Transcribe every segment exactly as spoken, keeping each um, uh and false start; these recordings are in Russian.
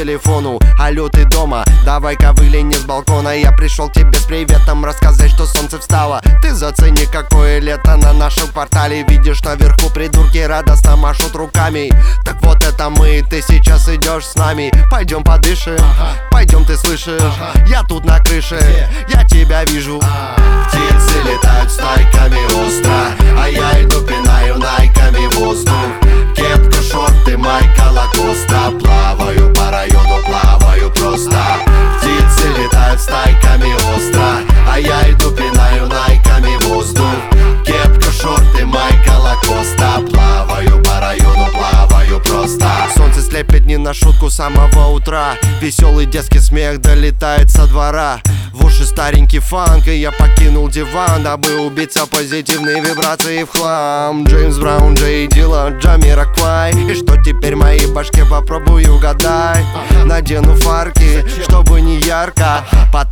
телефону: алло, ты дома? Давай-ка выгляни с балкона. Я пришел к тебе с приветом рассказать, что солнце встало. Ты зацени, какое лето на нашем квартале. Видишь, наверху придурки радостно машут руками. Так вот это мы, ты сейчас идешь с нами. Пойдем подышим, пойдем, ты слышишь? Я тут на крыше, я тебя вижу. Птицы летают стайками остро, а я иду пинаю найками воздух. Кепка, шорты, майка, лакоста. Плаваю по району, плаваю просто. Птицы летают стайками остро, а я иду пинаю найками воздух. Кепка, шорты, майка, лакоста. Плаваю по району, плаваю просто. Солнце слепит не на шутку с самого утра. Веселый детский смех долетает со двора. В уши старенький фанк, и я покинул диван, дабы убиться позитивные вибрации в хлам. Джеймс Браун, Джей Дилла, Джамироквай. И что теперь в моей башке, попробуй угадай. Надену фарки, чтобы не ярко.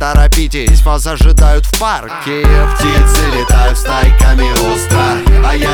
Поторопитесь, вас ожидают в парке. Птицы летают стайками остро, а я